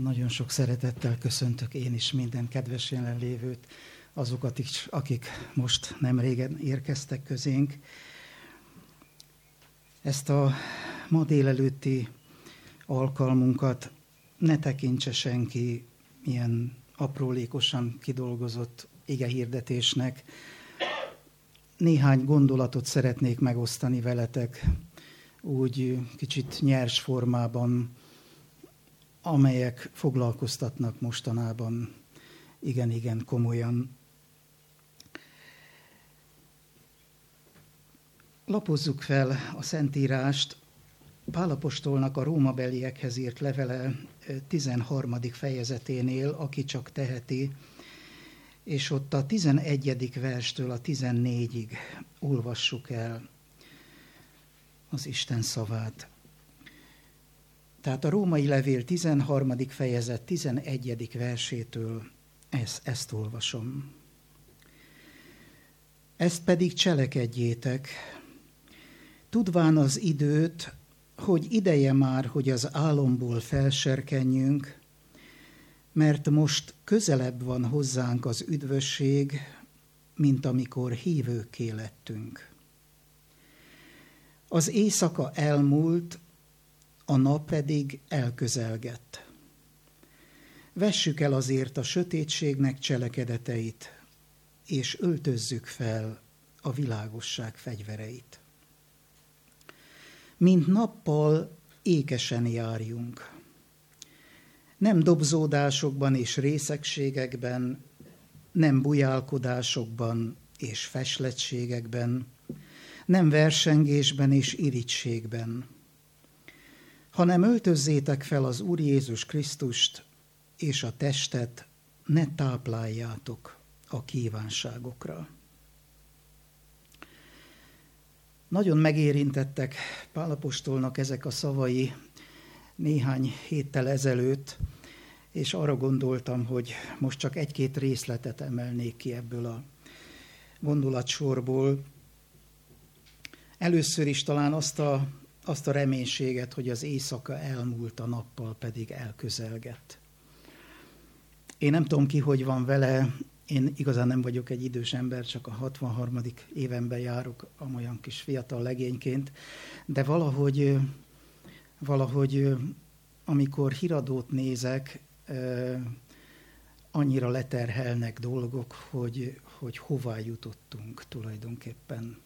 Nagyon sok szeretettel köszöntök én is minden kedves jelenlévőt, azokat is, akik most nem régen érkeztek közénk. Ezt a ma délelőtti alkalmunkat ne tekintse senki ilyen aprólékosan kidolgozott igehirdetésnek. Néhány gondolatot szeretnék megosztani veletek, úgy kicsit nyers formában, amelyek foglalkoztatnak mostanában igen komolyan. Lapozzuk fel a Szentírást. Pál apostolnak a rómabeliekhez írt levele 13. fejezeténél, aki csak teheti, és ott a 11. verstől a 14-ig olvassuk el az Isten szavát. Tehát a római levél 13. fejezet 11. versétől ezt olvasom. Ezt pedig cselekedjétek, tudván az időt, hogy ideje már, hogy az álomból felserkenjünk, mert most közelebb van hozzánk az üdvösség, mint amikor hívőkké lettünk. Az éjszaka elmúlt, a nap pedig elközelgett. Vessük el azért a sötétségnek cselekedeteit, és öltözzük fel a világosság fegyvereit. Mint nappal ékesen járjunk. Nem dobzódásokban és részegségekben, nem bujálkodásokban és feslettségekben, nem versengésben és irigységben, hanem öltözzétek fel az Úr Jézus Krisztust, és a testet ne tápláljátok a kívánságokra. Nagyon megérintettek Pál apostolnak ezek a szavai néhány héttel ezelőtt, és arra gondoltam, hogy most csak egy-két részletet emelnék ki ebből a gondolatsorból. Először is talán azt a reménységet, hogy az éjszaka elmúlt, a nappal pedig elközelgett. Én nem tudom ki, hogy van vele, én igazán nem vagyok egy idős ember, csak a 63. évemben járok, amolyan kis fiatal legényként, de valahogy amikor híradót nézek, annyira leterhelnek dolgok, hogy hová jutottunk tulajdonképpen.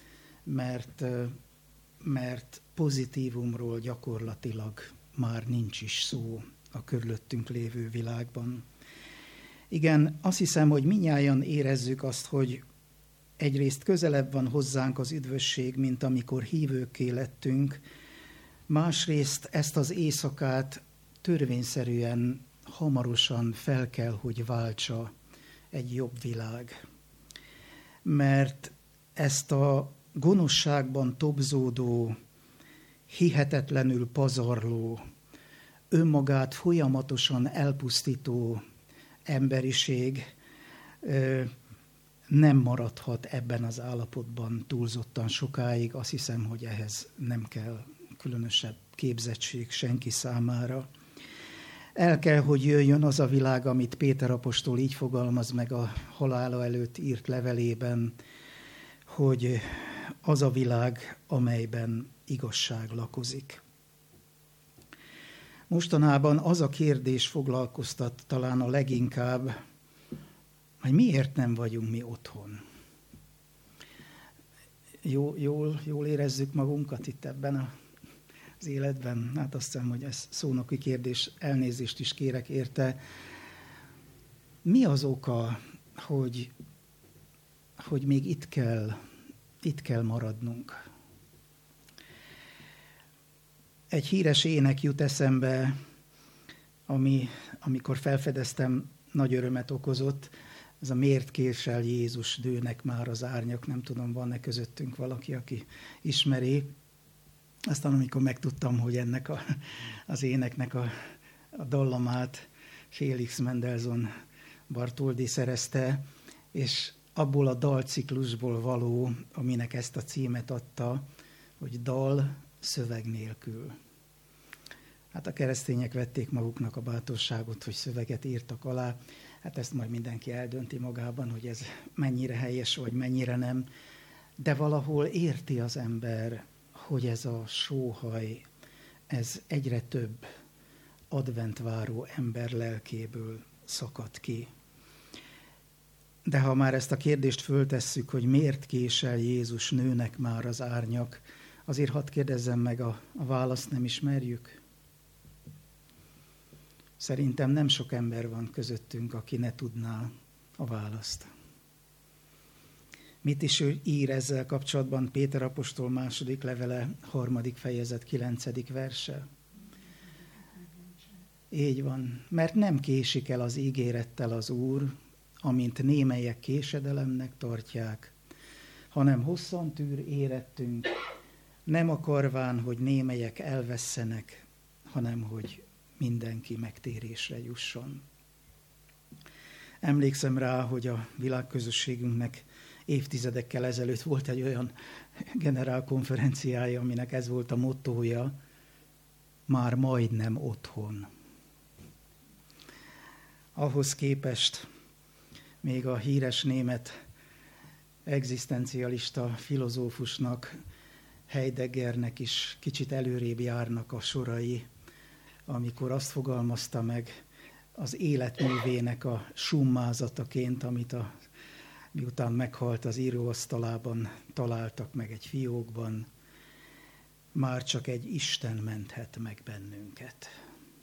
Mert pozitívumról gyakorlatilag már nincs is szó a körülöttünk lévő világban. Igen, azt hiszem, hogy mindnyájan érezzük azt, hogy egyrészt közelebb van hozzánk az üdvösség, mint amikor hívőkké lettünk, másrészt ezt az éjszakát törvényszerűen hamarosan fel kell, hogy váltsa egy jobb világ. Mert ezt a gonoszságban tobzódó, hihetetlenül pazarló, önmagát folyamatosan elpusztító emberiség nem maradhat ebben az állapotban túlzottan sokáig. Azt hiszem, hogy ehhez nem kell különösebb képzettség senki számára. El kell, hogy jöjjön az a világ, amit Péter apostol így fogalmaz meg a halála előtt írt levelében, hogy az a világ, amelyben igazság lakozik. Mostanában az a kérdés foglalkoztat talán a leginkább, hogy miért nem vagyunk mi otthon. Jól érezzük magunkat itt ebben az életben? Hát azt hiszem, hogy ez szónoki kérdés, elnézést is kérek érte. Mi az oka, hogy még itt kell maradnunk? Egy híres ének jut eszembe, amikor felfedeztem, nagy örömet okozott. Ez a miért késel Jézus, dőnek már az árnyak, nem tudom, van-e közöttünk valaki, aki ismeri. Aztán amikor megtudtam, hogy ennek az éneknek a dallamát Félix Mendelssohn Bartholdy szerezte, és abból a dalciklusból való, aminek ezt a címet adta, hogy dal szöveg nélkül. Hát a keresztények vették maguknak a bátorságot, hogy szöveget írtak alá. Hát ezt majd mindenki eldönti magában, hogy ez mennyire helyes, vagy mennyire nem. De valahol érti az ember, hogy ez a sóhaj, ez egyre több adventváró ember lelkéből szakad ki. De ha már ezt a kérdést föltesszük, hogy miért késel Jézus, nőnek már az árnyak, azért hadd kérdezzem meg, a választ nem ismerjük? Szerintem nem sok ember van közöttünk, aki ne tudná a választ. Mit is ő ír ezzel kapcsolatban Péter apostol második levele, 3. fejezet, 9. verse? Így van, mert nem késik el az ígérettel az Úr, amint némelyek késedelemnek tartják, hanem hosszan tűr érettünk, nem akarván, hogy némelyek elvesszenek, hanem hogy mindenki megtérésre jusson. Emlékszem rá, hogy a világközösségünknek évtizedekkel ezelőtt volt egy olyan generálkonferenciája, aminek ez volt a mottója, már majdnem otthon. Ahhoz képest még a híres német egzisztencialista filozófusnak, Heideggernek is kicsit előrébb járnak a sorai, amikor azt fogalmazta meg az életművének a summázataként, amit miután meghalt az íróasztalában, találtak meg egy fiókban, már csak egy Isten menthet meg bennünket.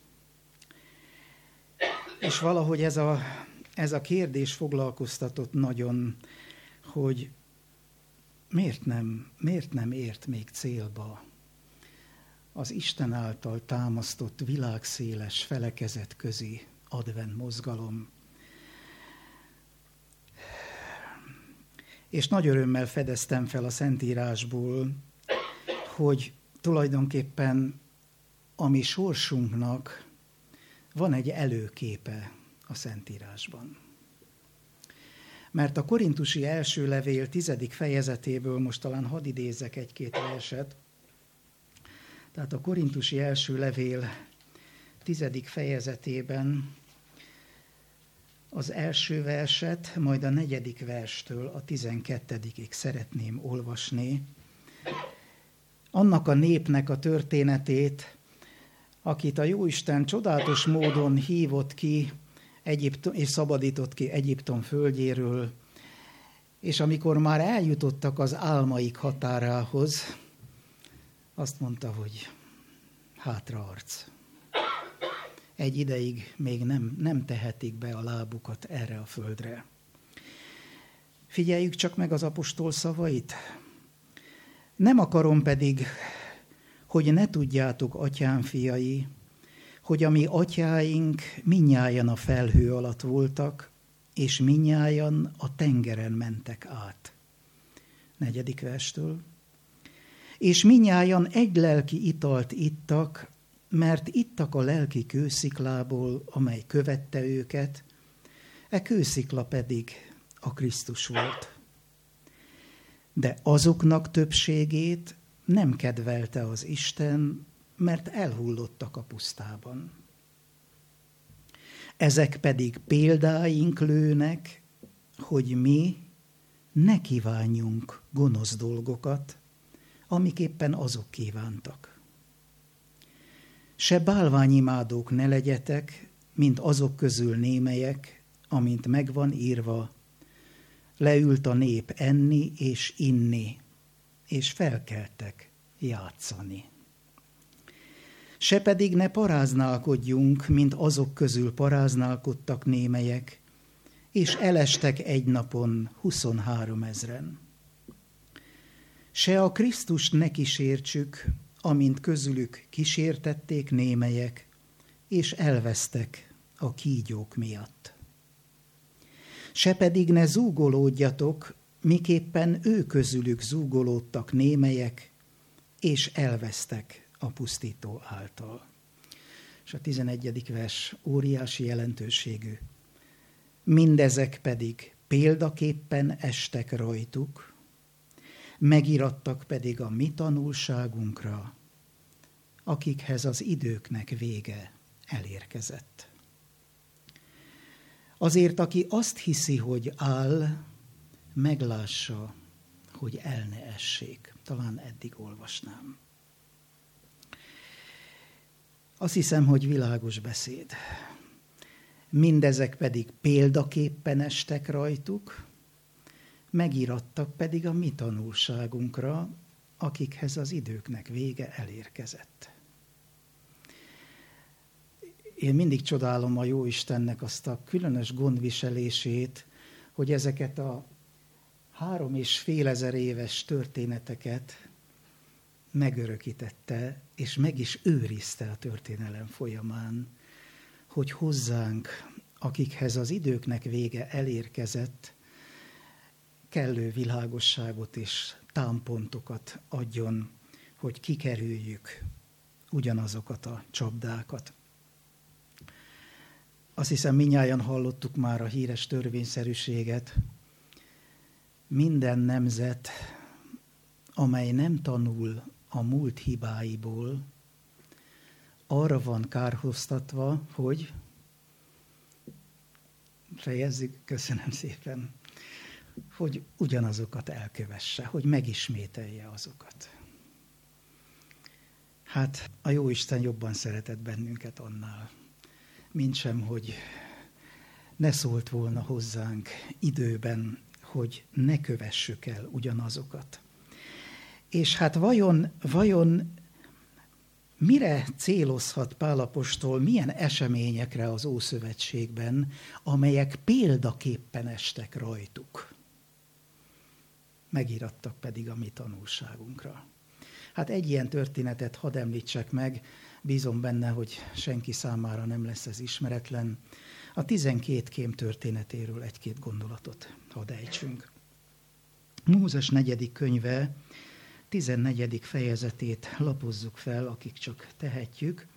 És valahogy ez a kérdés foglalkoztatott nagyon, hogy miért nem ért még célba az Isten által támasztott világszéles felekezetközi advent mozgalom. És nagy örömmel fedeztem fel a Szentírásból, hogy tulajdonképpen a mi sorsunknak van egy előképe a Szentírásban. Mert a korintusi első levél 10. fejezetéből most talán hadd idézzek egy-két verset. Tehát a korintusi első levél 10. fejezetében az első verset, majd a 4. verstől a 12-ig szeretném olvasni. Annak a népnek a történetét, akit a Jóisten csodálatos módon hívott ki és szabadított ki Egyiptom földjéről, és amikor már eljutottak az álmaik határához, azt mondta, hogy hátraarc. Egy ideig még nem tehetik be a lábukat erre a földre. Figyeljük csak meg az apostol szavait. Nem akarom pedig, hogy ne tudjátok, atyám fiai, hogy a mi atyáink mindnyájan a felhő alatt voltak, és mindnyájan a tengeren mentek át. 4. verstől. És mindnyájan egy lelki italt ittak, mert ittak a lelki kősziklából, amely követte őket, e kőszikla pedig a Krisztus volt. De azoknak többségét nem kedvelte az Isten, mert elhullottak a pusztában. Ezek pedig példáink lőnek, hogy mi ne kívánjunk gonosz dolgokat, amik éppen azok kívántak. Se bálványimádók ne legyetek, mint azok közül némelyek, amint megvan írva, leült a nép enni és inni, és felkeltek játszani. Se pedig ne paráználkodjunk, mint azok közül paráználkodtak némelyek, és elestek egy napon 23 000. Se a Krisztust ne kísértsük, amint közülük kísértették némelyek, és elvesztek a kígyók miatt. Se pedig ne zúgolódjatok, miképpen ő közülük zúgolódtak némelyek, és elvesztek a pusztító által. És a 11. vers óriási jelentőségű. Mindezek pedig példaképpen estek rajtuk, megirattak pedig a mi tanulságunkra, akikhez az időknek vége elérkezett. Azért, aki azt hiszi, hogy áll, meglássa, hogy el ne essék. Talán eddig olvasnám. Azt hiszem, hogy világos beszéd. Mindezek pedig példaképpen estek rajtuk, megírattak pedig a mi tanulságunkra, akikhez az időknek vége elérkezett. Én mindig csodálom a Jóistennek azt a különös gondviselését, hogy ezeket a 3500 éves történeteket megörökítette, és meg is őrizte a történelem folyamán, hogy hozzánk, akikhez az időknek vége elérkezett, kellő világosságot és támpontokat adjon, hogy kikerüljük ugyanazokat a csapdákat. Azt hiszem, mindnyájan hallottuk már a híres törvényszerűséget. Minden nemzet, amely nem tanul a múlt hibáiból, arra van kárhoztatva, hogy fejezzük, köszönöm szépen, hogy ugyanazokat elkövesse, hogy megismételje azokat. Hát a Jóisten jobban szeretett bennünket annál, mintsem, hogy ne szólt volna hozzánk időben, hogy ne kövessük el ugyanazokat. És hát vajon mire célozhat Pál apostol, milyen eseményekre az Ószövetségben, amelyek példaképpen estek rajtuk? Megírattak pedig a mi tanulságunkra. Hát egy ilyen történetet hadd említsek meg, bízom benne, hogy senki számára nem lesz ez ismeretlen. A 12 kém történetéről egy-két gondolatot hadd ejtsünk. Mózes 4. könyve 14. fejezetét lapozzuk fel, akik csak tehetjük.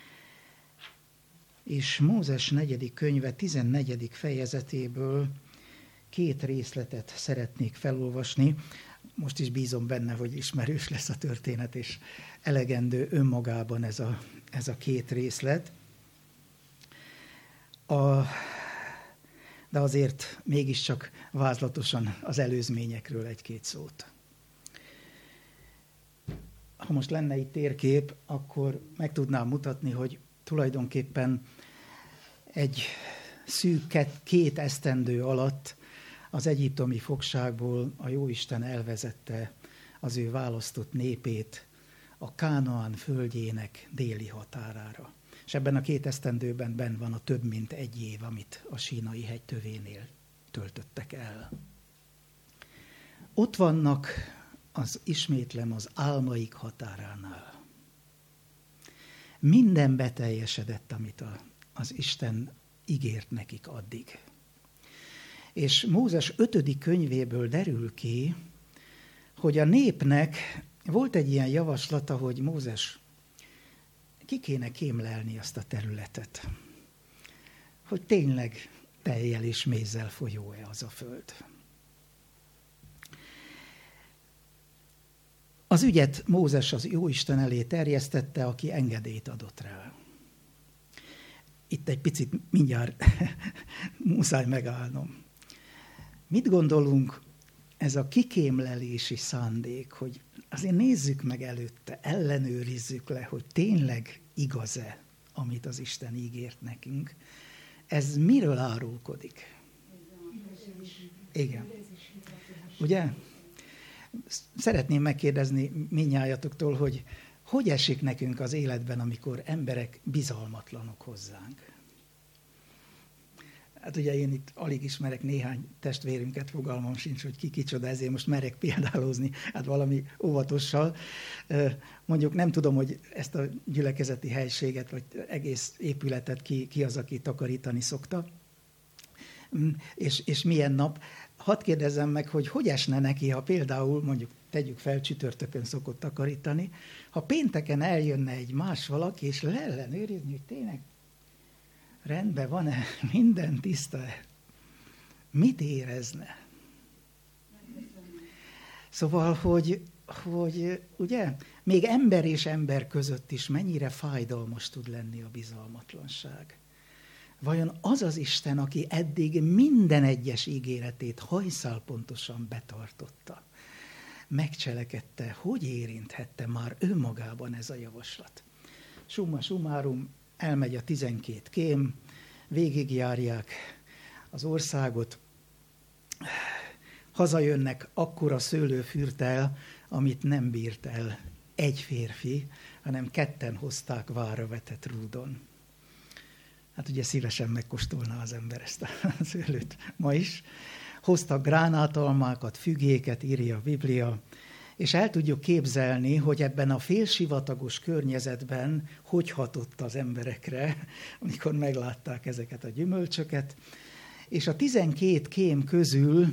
És Mózes 4. könyve 14. fejezetéből 2 részletet szeretnék felolvasni. Most is bízom benne, hogy ismerős lesz a történet, és elegendő önmagában ez a 2 részlet. De azért mégiscsak vázlatosan az előzményekről 1-2 szót. Ha most lenne itt térkép, akkor meg tudnám mutatni, hogy tulajdonképpen egy szűk 2 esztendő alatt az egyiptomi fogságból a Jóisten elvezette az ő választott népét a Kánaán földjének déli határára. És ebben a 2 esztendőben benn van a több mint 1 év, amit a Sínai hegy tövénél töltöttek el. Ott vannak, ismétlem, az álmaik határánál. Minden beteljesedett, amit az Isten ígért nekik addig. És Mózes 5. könyvéből derül ki, hogy a népnek volt egy ilyen javaslata, hogy Mózes, ki kéne kémlelni azt a területet, hogy tényleg tejjel és mézzel folyó-e az a föld. Az ügyet Mózes az Jóisten elé terjesztette, aki engedélyt adott rá. Itt egy picit mindjárt muszáj megállnom. Mit gondolunk, ez a kikémlelési szándék, hogy azért nézzük meg előtte, ellenőrizzük le, hogy tényleg igaz-e, amit az Isten ígért nekünk. Ez miről árulkodik? Igen. Ugye? Szeretném megkérdezni mindnyájatoktól, hogy esik nekünk az életben, amikor emberek bizalmatlanok hozzánk. Hát ugye én itt alig ismerek néhány testvérünket, fogalmam sincs, hogy ki kicsoda, ezért most merek példálózni, hát valami óvatossal. Mondjuk nem tudom, hogy ezt a gyülekezeti helységet, vagy egész épületet ki az, aki takarítani szokta, és milyen nap. Hadd kérdezzem meg, hogy esne neki, ha például, mondjuk tegyük fel, csütörtökön szokott takarítani, ha pénteken eljönne egy más valaki, és leellenőrizni, hogy tényleg rendben van-e, minden tiszta-e? Mit érezne? Szóval, hogy ugye, még ember és ember között is mennyire fájdalmas tud lenni a bizalmatlanság. Vajon az az Isten, aki eddig minden egyes ígéretét hajszálpontosan betartotta, megcselekedte, hogy érinthette már önmagában ez a javaslat? Summa summarum, elmegy a 12 kém, végigjárják az országot, hazajönnek akkora szőlőfürttel, amit nem bírt el egy férfi, hanem ketten hozták várra vetett rúdon. Hát ugye szívesen megkóstolná az ember ezt a szőlőt ma is. Hoztak gránátalmákat, fügéket, írja a Biblia, és el tudjuk képzelni, hogy ebben a félsivatagos környezetben hogy hatott az emberekre, amikor meglátták ezeket a gyümölcsöket. És a 12 kém közül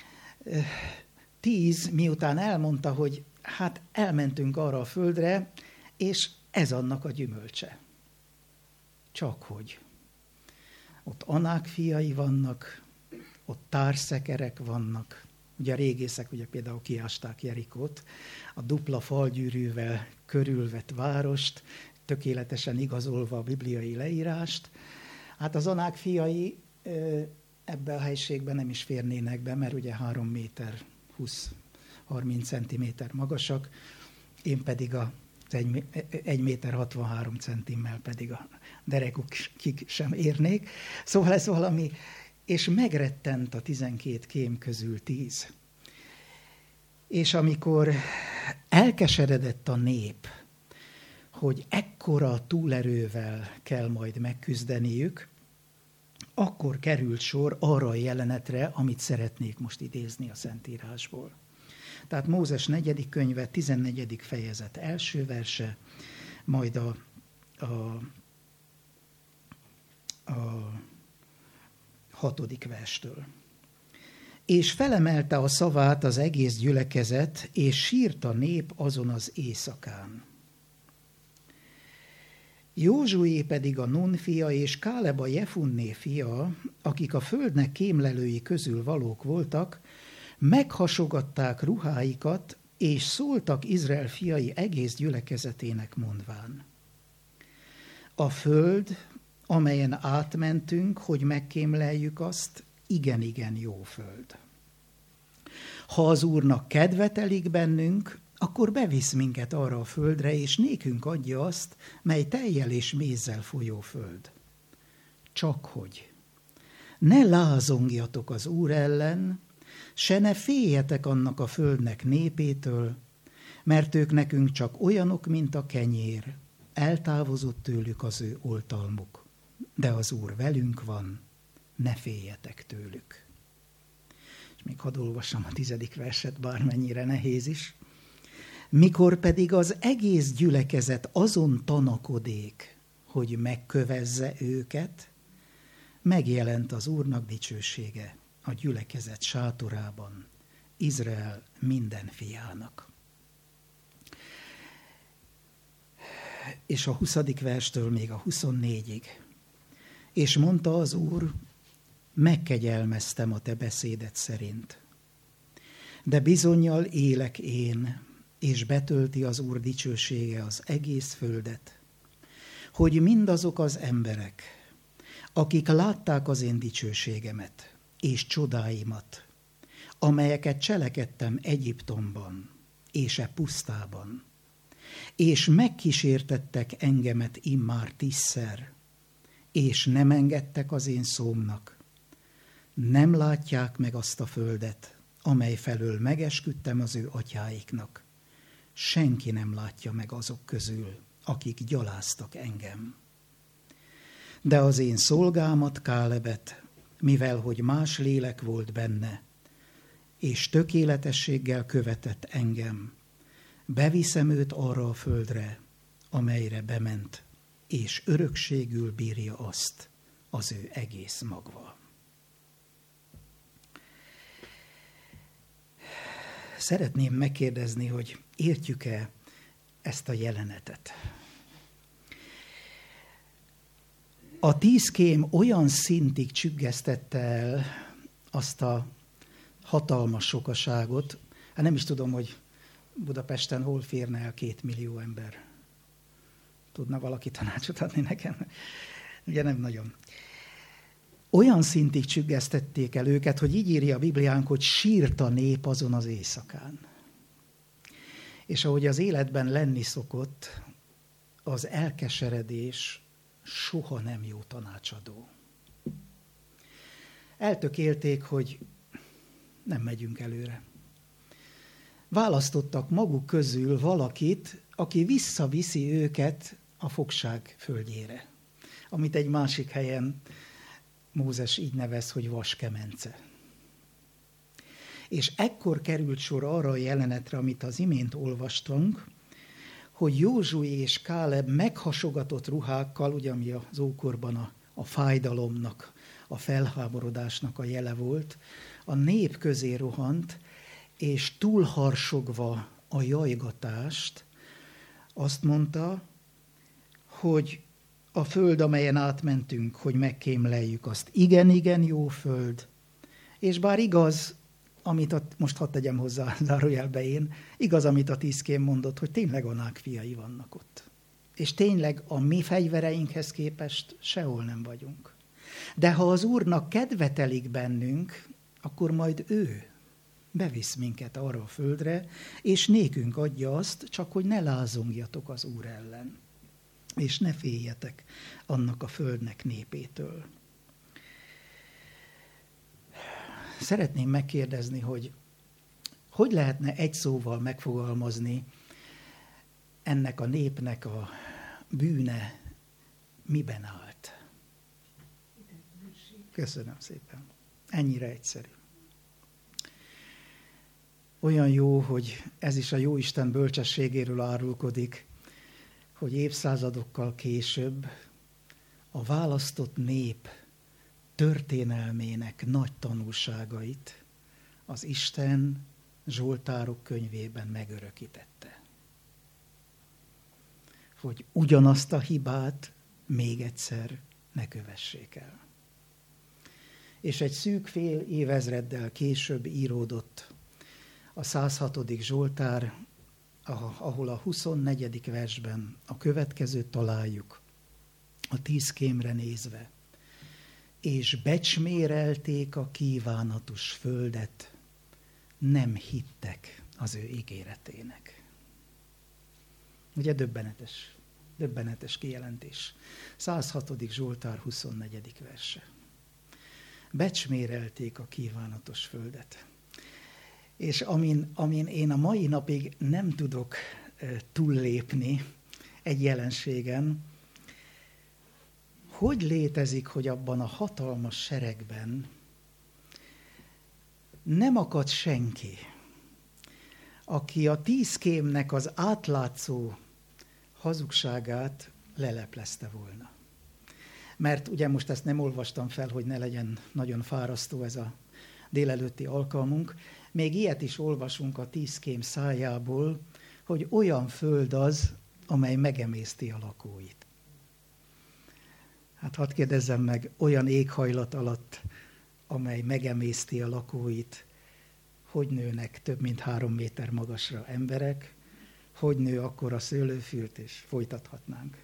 10, miután elmondta, hogy hát elmentünk arra a földre, és ez annak a gyümölcse. Csakhogy. Ott Anák fiai vannak, ott társzekerek vannak. Ugye a régészek ugye például kiásták Jerikót, a dupla falgyűrűvel körülvett várost, tökéletesen igazolva a bibliai leírást. Hát az Anák fiai ebbe a helységben nem is férnének be, mert ugye 3 méter 20-30 centiméter magasak, én pedig az 1 méter 63 centimmel pedig a derekukig sem érnék. Szóval ez valami, és megrettent a 12 kém közül 10. És amikor elkeseredett a nép, hogy ekkora túlerővel kell majd megküzdeniük, akkor került sor arra a jelenetre, amit szeretnék most idézni a Szentírásból. Tehát Mózes 4. könyve, 14. fejezet első verse, majd a 6. verstől. És felemelte a szavát az egész gyülekezet, és sírt a nép azon az éjszakán. Józsué pedig a Nun fia, és Káleb a Jefunné fia, akik a földnek kémlelői közül valók voltak, meghasogatták ruháikat, és szóltak Izrael fiai egész gyülekezetének mondván. A föld, amelyen átmentünk, hogy megkémleljük azt, igen jó föld. Ha az Úrnak kedve telik bennünk, akkor bevisz minket arra a földre, és nékünk adja azt, mely tejjel és mézzel folyó föld. Csakhogy ne lázongjatok az Úr ellen, se ne féljetek annak a földnek népétől, mert ők nekünk csak olyanok, mint a kenyér, eltávozott tőlük az ő oltalmuk. De az Úr velünk van, ne féljetek tőlük. És még hadd olvassam a 10. verset, bármennyire nehéz is. Mikor pedig az egész gyülekezet azon tanakodék, hogy megkövezze őket, megjelent az Úrnak dicsősége a gyülekezet sátorában, Izrael minden fiának. És a 20. verstől még a 24-ig. És mondta az Úr, megkegyelmeztem a te beszédet szerint. De bizonnyal élek én, és betölti az Úr dicsősége az egész földet, hogy mindazok az emberek, akik látták az én dicsőségemet és csodáimat, amelyeket cselekedtem Egyiptomban és e pusztában, és megkísértettek engemet immár 10-szer, és nem engedtek az én szómnak, nem látják meg azt a földet, amely felől megesküdtem az ő atyáiknak. Senki nem látja meg azok közül, akik gyaláztak engem. De az én szolgámat, Kálebet, mivel hogy más lélek volt benne, és tökéletességgel követett engem, beviszem őt arra a földre, amelyre bement, és örökségül bírja azt az ő egész magva. Szeretném megkérdezni, hogy értjük-e ezt a jelenetet? A 10 kém olyan szintig csüggesztette el azt a hatalmas sokaságot, hát nem is tudom, hogy Budapesten hol férne el 2 millió ember? Tudna valaki tanácsot adni nekem? Ugye nem nagyon. Olyan szintig csüggesztették el őket, hogy így írja a Bibliánk, hogy sírt a nép azon az éjszakán. És ahogy az életben lenni szokott, az elkeseredés soha nem jó tanácsadó. Eltökélték, hogy nem megyünk előre. Választottak maguk közül valakit, aki visszaviszi őket a fogság földjére, amit egy másik helyen Mózes így nevez, hogy vaskemence. És ekkor került sor arra a jelenetre, amit az imént olvastunk, hogy Józsué és Káleb meghasogatott ruhákkal, ugye ami az ókorban a fájdalomnak, a felháborodásnak a jele volt, a nép közé rohant, és túlharsogva a jajgatást, azt mondta, hogy a föld, amelyen átmentünk, hogy megkémleljük azt, igen, jó föld, és bár igaz, most hadd tegyem hozzá zárójelbe én, igaz, amit a 10 kém mondott, hogy tényleg Anák fiai vannak ott. És tényleg a mi fegyvereinkhez képest sehol nem vagyunk. De ha az Úrnak kedve telik bennünk, akkor majd ő bevisz minket arra a földre, és nékünk adja azt, csak hogy ne lázongjatok az Úr ellen, és ne féljetek annak a földnek népétől. Szeretném megkérdezni, hogy lehetne egy szóval megfogalmazni ennek a népnek a bűne miben állt? Köszönöm szépen. Ennyire egyszerű. Olyan jó, hogy ez is a Jóisten bölcsességéről árulkodik, hogy évszázadokkal később a választott nép történelmének nagy tanulságait az Isten Zsoltárok könyvében megörökítette. Hogy ugyanazt a hibát még egyszer ne kövessék el. És egy szűk fél évezreddel később íródott a 106. Zsoltár, ahol a 24. versben a következőt találjuk, a 10 kémre nézve. És becsmérelték a kívánatos földet, nem hittek az ő ígéretének. Ugye döbbenetes kijelentés. 106. Zsoltár 24. verse. Becsmérelték a kívánatos földet. És amin én a mai napig nem tudok túllépni egy jelenségen, hogy létezik, hogy abban a hatalmas seregben nem akad senki, aki a 10 kémnek az átlátszó hazugságát leleplezte volna. Mert ugye most ezt nem olvastam fel, hogy ne legyen nagyon fárasztó ez a délelőtti alkalmunk, még ilyet is olvasunk a 10 kém szájából, hogy olyan föld az, amely megemészti a lakóit. Hát hadd kérdezzem meg, olyan éghajlat alatt, amely megemészti a lakóit, hogy nőnek több mint 3 méter magasra emberek, hogy nő akkor a szőlőfült, és folytathatnánk.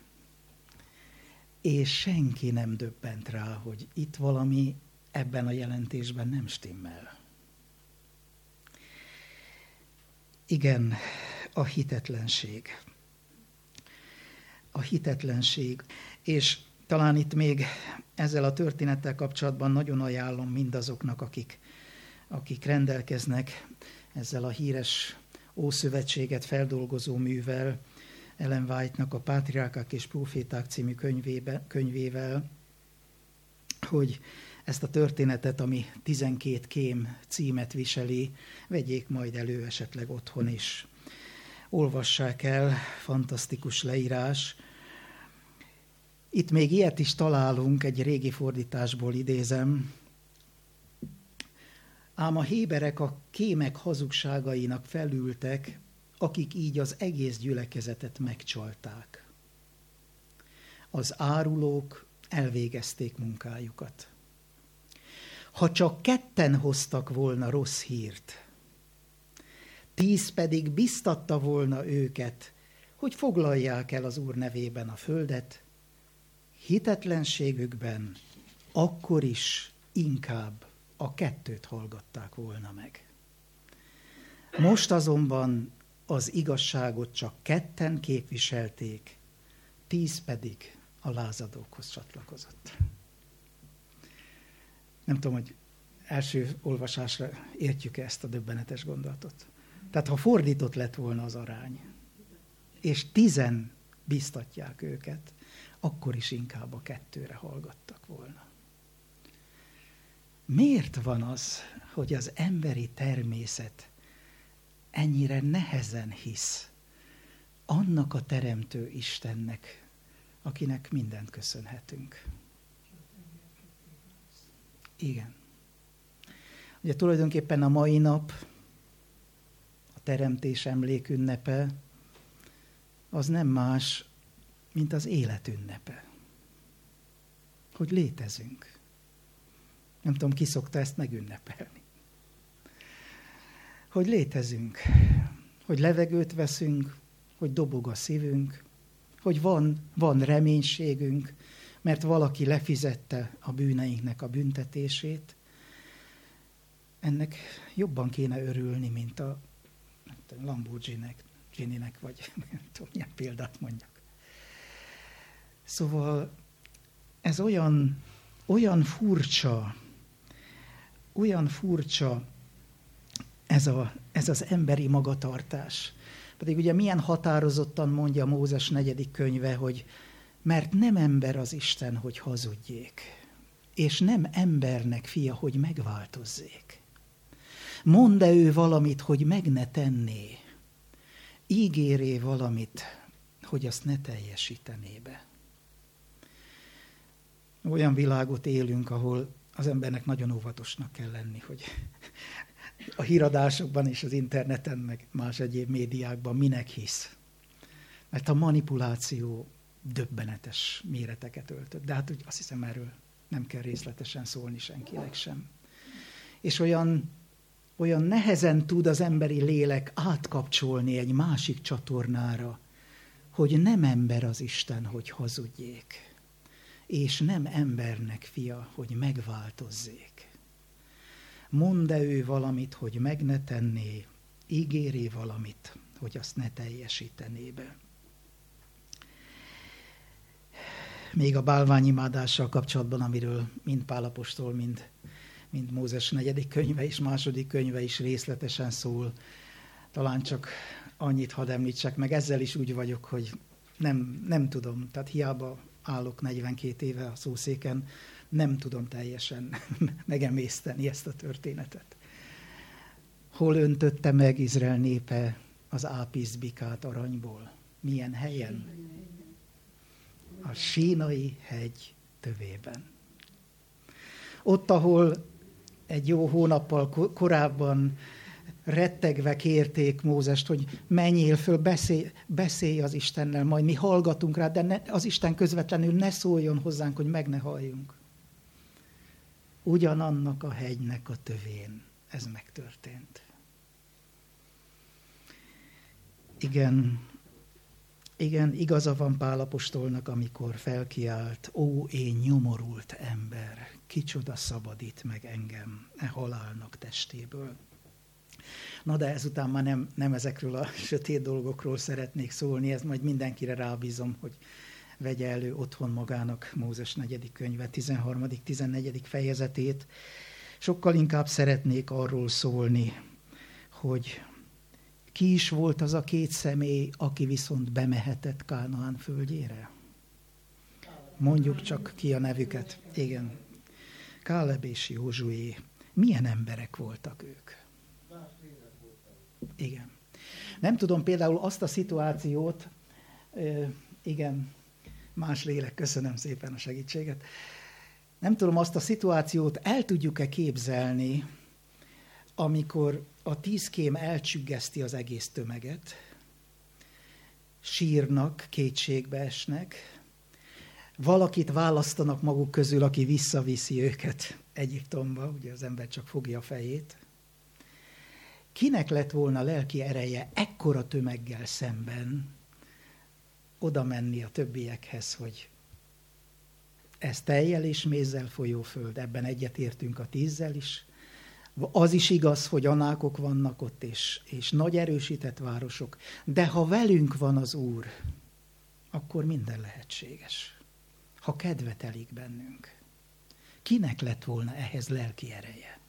És senki nem döbbent rá, hogy itt valami ebben a jelentésben nem stimmel. Igen, a hitetlenség. A hitetlenség. És talán itt még ezzel a történettel kapcsolatban nagyon ajánlom mindazoknak, akik rendelkeznek ezzel a híres Ószövetséget feldolgozó művel, Ellen White-nak a Pátriárkák és Próféták című könyvével, hogy ezt a történetet, ami 12 kém címet viseli, vegyék majd elő esetleg otthon is. Olvassák el, fantasztikus leírás. Itt még ilyet is találunk, egy régi fordításból idézem. Ám a héberek a kémek hazugságainak felültek, akik így az egész gyülekezetet megcsalták. Az árulók elvégezték munkájukat. Ha csak ketten hoztak volna rossz hírt, 10 pedig biztatta volna őket, hogy foglalják el az Úr nevében a földet, hitetlenségükben akkor is inkább a 2 hallgatták volna meg. Most azonban az igazságot csak 2 képviselték, 10 pedig a lázadókhoz csatlakozott. Nem tudom, hogy első olvasásra értjük-e ezt a döbbenetes gondolatot. Tehát ha fordított lett volna az arány, és 10 biztatják őket, akkor is inkább a 2-re hallgattak volna. Miért van az, hogy az emberi természet ennyire nehezen hisz annak a teremtő Istennek, akinek mindent köszönhetünk? Igen. Ugye tulajdonképpen a mai nap, a teremtés emlékünnepe, az nem más, mint az élet ünnepe. Hogy létezünk. Nem tudom, ki szokta ezt megünnepelni. Hogy létezünk. Hogy levegőt veszünk, hogy dobog a szívünk, hogy van reménységünk, mert valaki lefizette a bűneinknek a büntetését. Ennek jobban kéne örülni, mint a Lamborghini-nek, vagy nem tudom, milyen példát mondjak. Szóval ez olyan furcsa ez az emberi magatartás. Pedig ugye milyen határozottan mondja Mózes 4. könyve, hogy mert nem ember az Isten, hogy hazudjék, és nem embernek fia, hogy megváltozzék. Mondd-e ő valamit, hogy meg ne tenné, ígéré valamit, hogy azt ne teljesítené be. Olyan világot élünk, ahol az embernek nagyon óvatosnak kell lenni, hogy a híradásokban és az interneten, meg más egyéb médiákban minek hisz. Mert a manipuláció döbbenetes méreteket öltött. De hát azt hiszem, erről nem kell részletesen szólni senkinek sem. És olyan nehezen tud az emberi lélek átkapcsolni egy másik csatornára, hogy nem ember az Isten, hogy hazudjék, és nem embernek fia, hogy megváltozzék. Mondd-e ő valamit, hogy meg ne tenné, ígéré valamit, hogy azt ne teljesítené be. Még a bálványimádással kapcsolatban, amiről mind Pál apostol, mind Mózes 4. könyve és 2. könyve is részletesen szól. Talán csak annyit hadd említsek meg, ezzel is úgy vagyok, hogy nem tudom, tehát hiába állok 42 éve a szószéken, nem tudom teljesen megemészteni ezt a történetet. Hol öntötte meg Izrael népe az ápiszbikát aranyból? Milyen helyen? A Sínai hegy tövében. Ott, ahol egy jó hónappal korábban rettegve kérték Mózest, hogy menjél föl, beszélj az Istennel, majd mi hallgatunk rá, de az Isten közvetlenül ne szóljon hozzánk, hogy meg ne halljunk. Ugyanannak a hegynek a tövén ez megtörtént. Igen, igaza van Pál apostolnak, amikor felkiált, ó, én nyomorult ember, kicsoda szabadít meg engem e halálnak testéből. Na de ezután már nem ezekről a sötét dolgokról szeretnék szólni, ez majd mindenkire rábízom, hogy vegye elő otthon magának Mózes 4. könyve 13.-14. fejezetét. Sokkal inkább szeretnék arról szólni, hogy ki is volt az a 2 személy, aki viszont bemehetett Kánaán földjére? Mondjuk csak ki a nevüket. Igen. Káleb és Józsué. Milyen emberek voltak ők? Igen. Nem tudom például azt a szituációt, igen, más lélek, köszönöm szépen a segítséget. Nem tudom azt a szituációt el tudjuk-e képzelni, amikor a 10 kém elcsüggeszti az egész tömeget, sírnak, kétségbe esnek, valakit választanak maguk közül, aki visszaviszi őket Egyiptomba, ugye az ember csak fogja a fejét. Kinek lett volna lelki ereje ekkora tömeggel szemben oda menni a többiekhez, hogy ez tejjel és mézzel folyó föld, ebben egyetértünk a 10-zel is. Az is igaz, hogy anákok vannak ott, és nagy erősített városok, de ha velünk van az Úr, akkor minden lehetséges. Ha kedve telik bennünk. Kinek lett volna ehhez lelki ereje?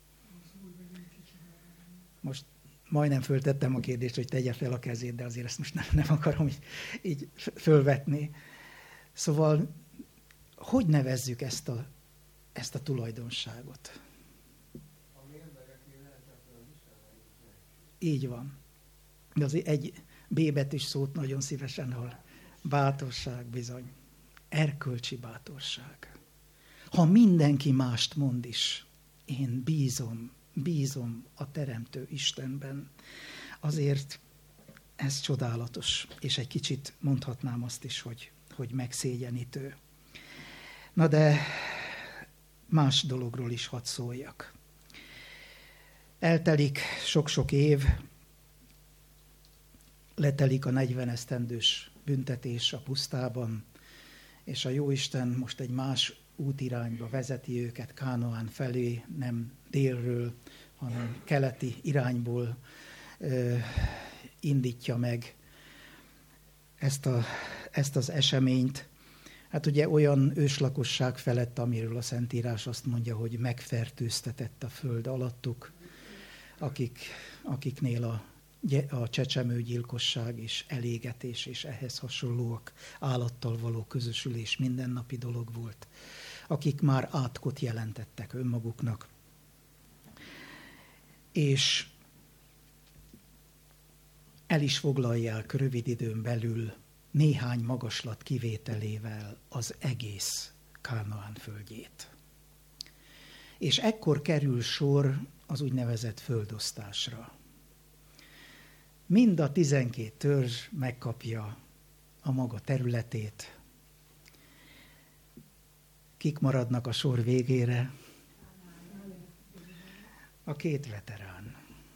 Most majdnem föltettem a kérdést, hogy tegye fel a kezét, de azért ezt most nem akarom így fölvetni. Szóval, hogy nevezzük ezt a tulajdonságot? Így van. De azért egy B betűs szót nagyon szívesen hall. Bátorság bizony. Erkölcsi bátorság. Ha mindenki mást mond is, én bízom a Teremtő Istenben, azért ez csodálatos, és egy kicsit mondhatnám azt is, hogy megszégyenítő. Na de más dologról is hadd szóljak. Eltelik sok-sok év, letelik a 40 esztendős büntetés a pusztában, és a Jóisten most egy más útirányba vezeti őket Kánaán felé, nem délről, hanem keleti irányból indítja meg ezt az eseményt. Hát ugye olyan őslakosság felett, amiről a Szentírás azt mondja, hogy megfertőztetett a föld alattuk, akiknél a csecsemőgyilkosság és elégetés és ehhez hasonlóak, állattal való közösülés mindennapi dolog volt, akik már átkot jelentettek önmaguknak. És el is foglalják rövid időn belül néhány magaslat kivételével az egész Kánaán földjét. És ekkor kerül sor az úgynevezett földosztásra. Mind a 12 törzs megkapja a maga területét. Kik maradnak a sor végére? A 2 veterán.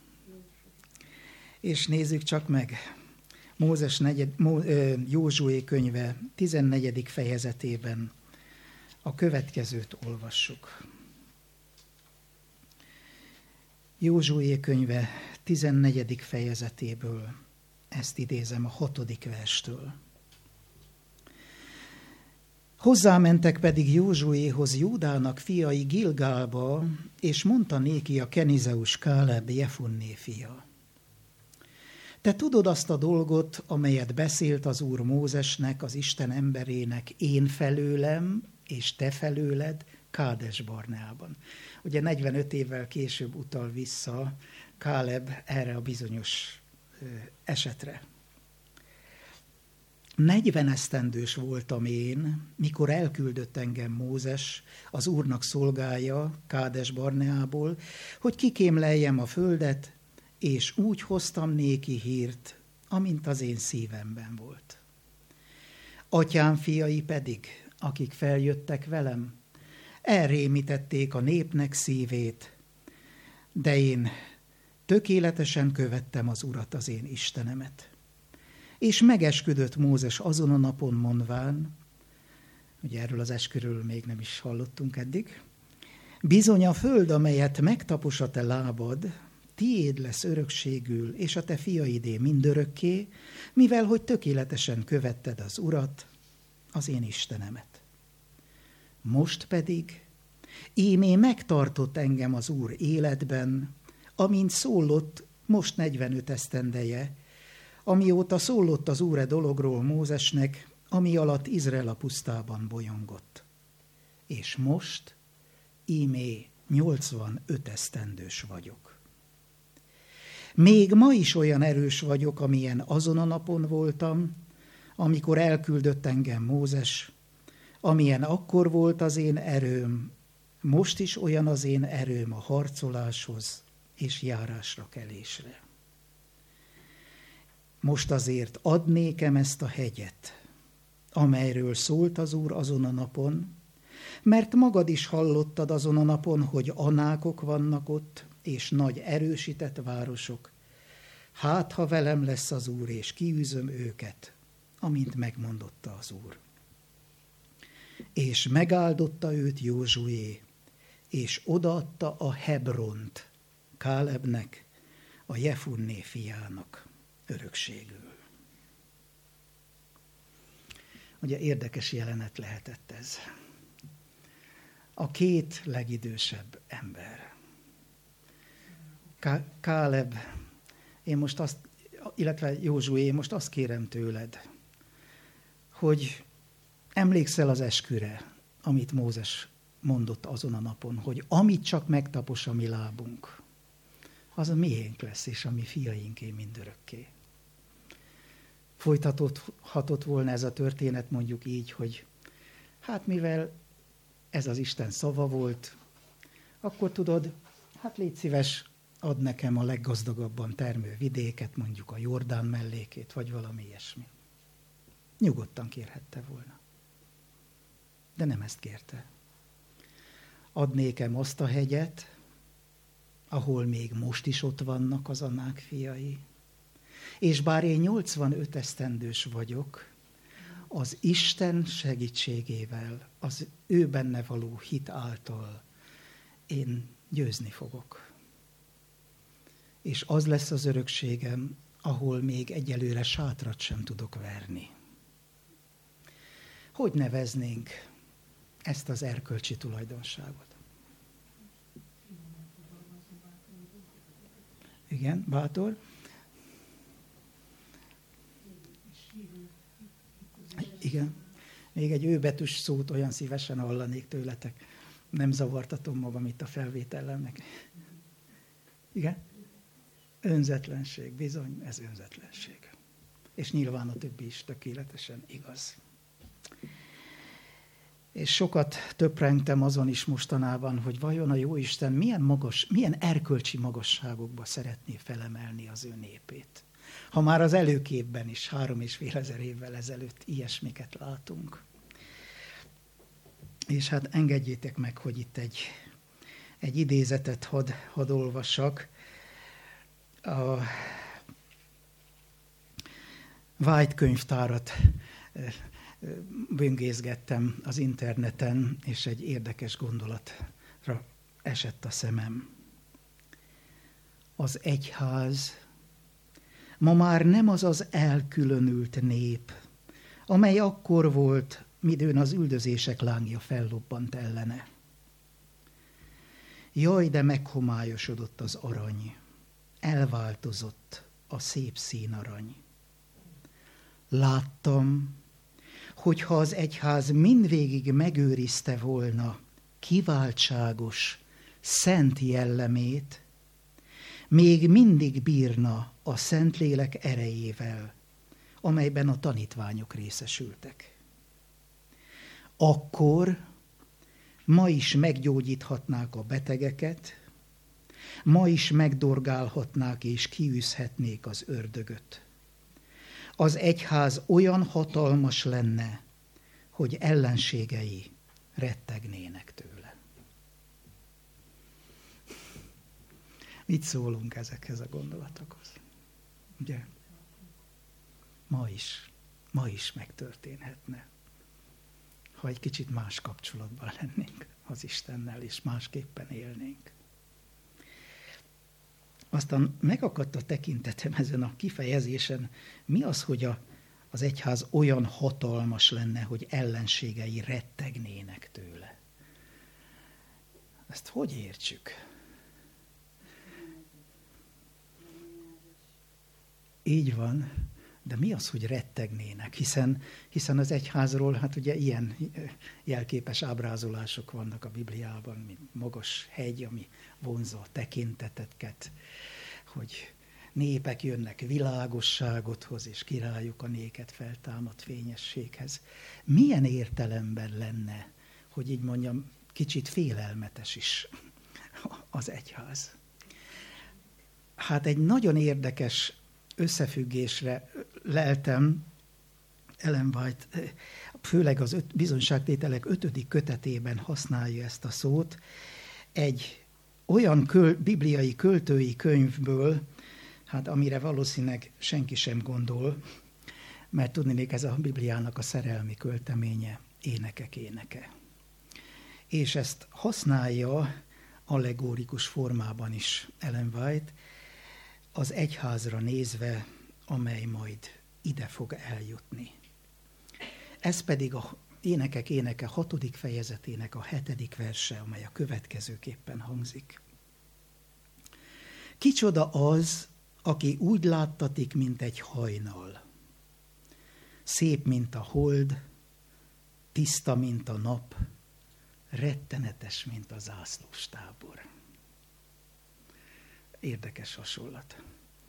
És nézzük csak meg, Józsué könyve 14. fejezetében a következőt olvassuk. Józsué könyve 14. fejezetéből, ezt idézem a 6. verstől. Hozzámentek pedig Józsuéhoz Júdának fiai Gilgálba, és mondta néki a kenizeus Káleb, Jefunné fia. Te tudod azt a dolgot, amelyet beszélt az Úr Mózesnek, az Isten emberének, én felőlem, és te felőled, Kádes Barneában. Ugye 45 évvel később utal vissza Káleb erre a bizonyos esetre. 40 esztendős voltam én, mikor elküldött engem Mózes, az Úrnak szolgája, Kádes Barneából, hogy kikémleljem a földet, és úgy hoztam néki hírt, amint az én szívemben volt. Atyám fiai pedig, akik feljöttek velem, elrémítették a népnek szívét, de én tökéletesen követtem az Urat, az én Istenemet. És megesküdött Mózes azon a napon mondván, ugye erről az esküről még nem is hallottunk eddig, bizony a föld, amelyet megtapos a te lábad, tiéd lesz örökségül, és a te fiaidé mindörökké, mivel hogy tökéletesen követted az Urat, az én Istenemet. Most pedig, ímé megtartott engem az Úr életben, amint szólott most 45 esztendeje, amióta szólott az Úr e dologról Mózesnek, ami alatt Izrael a pusztában bolyongott. És most, ímé 85 esztendős vagyok. Még ma is olyan erős vagyok, amilyen azon a napon voltam, amikor elküldött engem Mózes, amilyen akkor volt az én erőm, most is olyan az én erőm a harcoláshoz és járásra kelésre. Most azért ad nékem ezt a hegyet, amelyről szólt az Úr azon a napon, mert magad is hallottad azon a napon, hogy anákok vannak ott, és nagy erősített városok. Hát, ha velem lesz az Úr, és kiűzöm őket, amint megmondotta az Úr. És megáldotta őt Józsué, és odaadta a Hebront Kálebnek, a Jefunné fiának örökségül. Ugye érdekes jelenet lehetett ez. A két legidősebb ember. Káleb, illetve Józsué, most azt kérem tőled, hogy emlékszel az esküre, amit Mózes mondott azon a napon, hogy amit csak megtapos a mi lábunk, az a miénk lesz, és a mi fiainké mindörökké. Folytatódhatott volna ez a történet mondjuk így, hogy hát mivel ez az Isten szava volt, akkor tudod, hát légy szíves, add nekem a leggazdagabban termő vidéket, mondjuk a Jordán mellékét, vagy valami ilyesmi. Nyugodtan kérhette volna. De nem ezt kérte. Add nékem azt a hegyet, ahol még most is ott vannak az Anák fiai. És bár én 85 esztendős vagyok, az Isten segítségével, az ő benne való hit által én győzni fogok. És az lesz az örökségem, ahol még egyelőre sátrat sem tudok verni. Hogy neveznénk ezt az erkölcsi tulajdonságot? Igen, bátor. Igen. Még egy őbetűs szót olyan szívesen hallanék tőletek. Nem zavartatom magam itt a felvétellel. Igen? Önzetlenség, bizony, ez önzetlenség. És nyilván a többi is tökéletesen igaz. És sokat töprengtem azon is mostanában, hogy vajon a Jóisten milyen erkölcsi magasságokba szeretné felemelni az ő népét. Ha már az előképben is 3500 évvel ezelőtt ilyesmiket látunk. És hát engedjétek meg, hogy itt egy idézetet hadd olvassak. A White könyvtárat böngészgettem az interneten, és egy érdekes gondolatra esett a szemem. Az egyház ma már nem az az elkülönült nép, amely akkor volt, midőn az üldözések lángja fellobbant ellene. Jaj, de meghomályosodott az arany, elváltozott a szép színarany. Láttam, hogyha az egyház mindvégig megőrizte volna kiváltságos, szent jellemét, még mindig bírna a Szentlélek erejével, amelyben a tanítványok részesültek. Akkor ma is meggyógyíthatnák a betegeket, ma is megdorgálhatnák és kiűzhetnék az ördögöt. Az egyház olyan hatalmas lenne, hogy ellenségei rettegnének tőle. Mit szólunk ezekhez a gondolatokhoz? Ugye? Ma is megtörténhetne, ha egy kicsit más kapcsolatban lennénk az Istennel, és másképpen élnénk. Aztán megakadt a tekintetem ezen a kifejezésen, mi az, hogy az egyház olyan hatalmas lenne, hogy ellenségei rettegnének tőle. Ezt hogy értsük? Így van, de mi az, hogy rettegnének? Hiszen az egyházról, hát ugye ilyen jelképes ábrázolások vannak a Bibliában, mint magas hegy, ami vonzza a tekinteteket, hogy népek jönnek világosságot hoz, és királyuk a néked feltámadt fényességhez. Milyen értelemben lenne, hogy így mondjam, kicsit félelmetes is az egyház? Hát egy nagyon érdekes összefüggésre leltem, Ellen White, főleg az bizonyságtételek 5. kötetében használja ezt a szót, egy olyan bibliai költői könyvből, hát amire valószínűleg senki sem gondol, mert tudniillik, ez a Bibliának a szerelmi költeménye, Énekek éneke. És ezt használja allegórikus formában is Ellen White, az egyházra nézve, amely majd ide fog eljutni. Ez pedig a Énekek éneke 6. fejezetének a 7. verse, amely a következőképpen hangzik. Kicsoda az, aki úgy láttatik, mint egy hajnal. Szép, mint a hold, tiszta, mint a nap, rettenetes, mint a zászlóstábor. Érdekes hasonlat.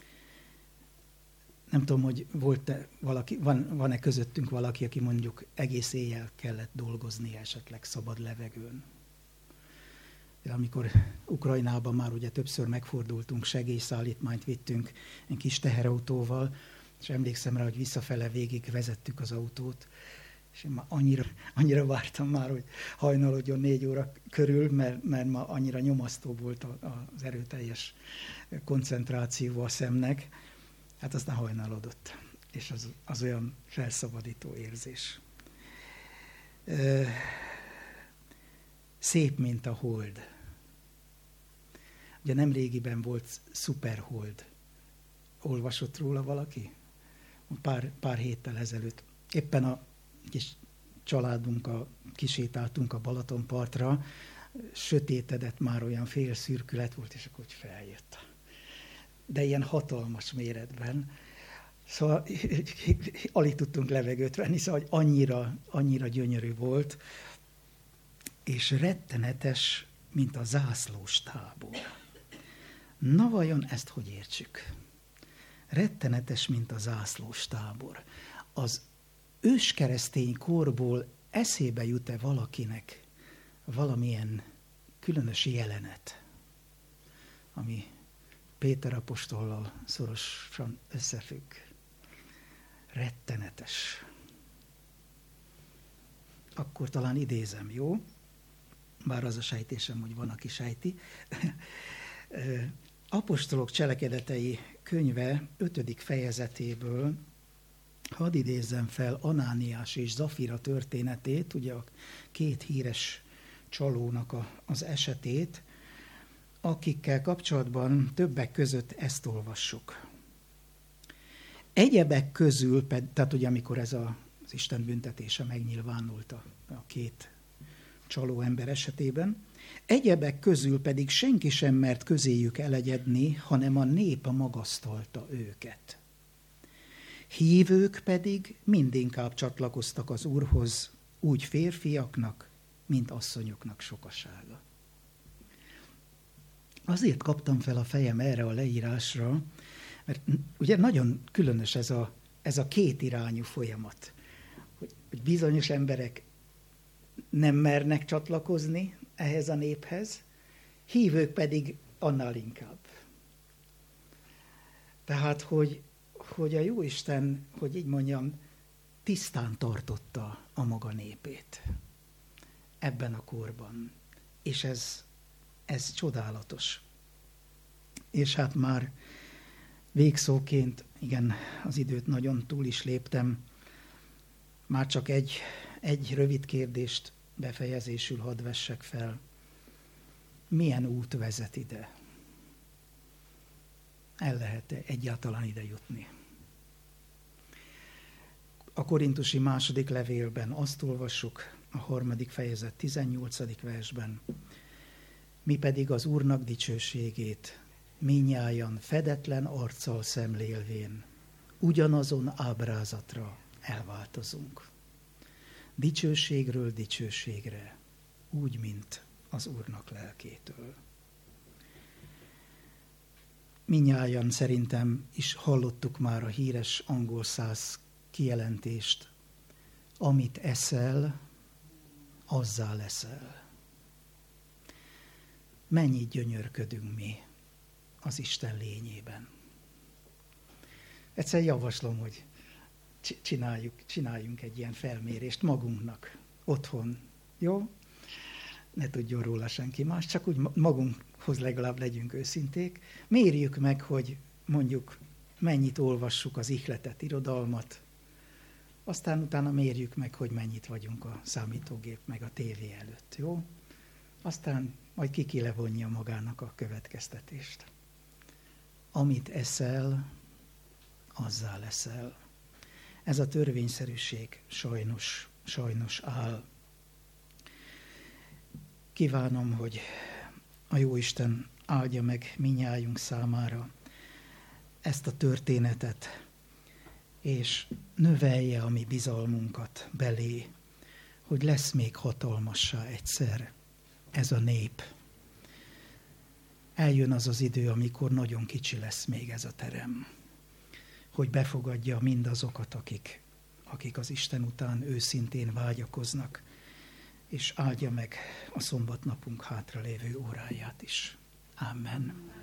Nem tudom, hogy van-e közöttünk valaki, aki mondjuk egész éjjel kellett dolgozni esetleg szabad levegőn. De amikor Ukrajnában már ugye többször megfordultunk, segélyszállítmányt vittünk egy kis teherautóval, és emlékszem rá, hogy visszafele végig vezettük az autót, és én már annyira vártam már, hogy hajnalodjon 4 óra körül, mert már annyira nyomasztó volt az erőteljes koncentráció a szemnek. Hát aztán hajnalodott, és az olyan felszabadító érzés. Szép, mint a hold. Ugye nemrégiben volt szuperhold. Olvasott róla valaki? Pár héttel ezelőtt. Éppen a kis családunkkal kisétáltunk a Balatonpartra, sötétedett, már olyan fél szürkület volt, és akkor feljött. De ilyen hatalmas méretben. Szóval alig tudtunk levegőt venni, szóval annyira gyönyörű volt, és rettenetes, mint a zászlóstábor. Na vajon ezt hogy értsük? Rettenetes, mint a zászlóstábor. Az őskeresztény korból eszébe jut-e valakinek valamilyen különös jelenet, ami Péter apostollal szorosan összefügg? Rettenetes. Akkor talán idézem, jó? Bár az a sejtésem, hogy van, aki sejti. Apostolok cselekedetei könyve 5. fejezetéből hadd idézzem fel Anániás és Zafira történetét, ugye a 2 híres csalónak az esetét, akikkel kapcsolatban többek között ezt olvassuk. Egyebek közül, tehát ugye amikor ez az Isten büntetése megnyilvánult a 2 csaló ember esetében, egyebek közül pedig senki sem mert közéjük elegyedni, hanem a nép magasztalta őket. Hívők pedig mindinkább csatlakoztak az Úrhoz, úgy férfiaknak, mint asszonyoknak sokasága. Azért kaptam fel a fejem erre a leírásra, mert ugye nagyon különös ez a 2 irányú folyamat, hogy bizonyos emberek nem mernek csatlakozni ehhez a néphez, hívők pedig annál inkább. Tehát, hogy a Jóisten, hogy így mondjam, tisztán tartotta a maga népét ebben a korban. És ez csodálatos. És hát már végszóként, igen, az időt nagyon túl is léptem, már csak egy rövid kérdést befejezésül hadd vessek fel. Milyen út vezet ide? El lehet-e egyáltalán ide jutni? A korintusi 2. levélben azt olvassuk, a 3. fejezet 18. versben, mi pedig az Úrnak dicsőségét mindnyájan fedetlen arccal szemlélvén, ugyanazon ábrázatra elváltozunk. Dicsőségről dicsőségre, úgy, mint az Úrnak lelkétől. Mindnyájan szerintem is hallottuk már a híres angol száz kijelentést, amit eszel, azzá leszel. Mennyit gyönyörködünk mi az Isten lényében. Egyszer javaslom, hogy csináljunk egy ilyen felmérést magunknak, otthon. Jó? ne tudjon róla senki más, csak úgy magunkhoz legalább legyünk őszinték. Mérjük meg, hogy mondjuk mennyit olvassuk az ihletet, irodalmat, aztán utána mérjük meg, hogy mennyit vagyunk a számítógép meg a tévé előtt, jó? Aztán majd ki levonja magának a következtetést. Amit eszel, azzá leszel. Ez a törvényszerűség sajnos áll. Kívánom, hogy a Jóisten áldja meg minnyájunk számára ezt a történetet, és növelje a mi bizalmunkat belé, hogy lesz még hatalmassá egyszer ez a nép. Eljön az az idő, amikor nagyon kicsi lesz még ez a terem, hogy befogadja mindazokat, akik az Isten után őszintén vágyakoznak, és áldja meg a szombatnapunk hátralévő óráját is. Amen.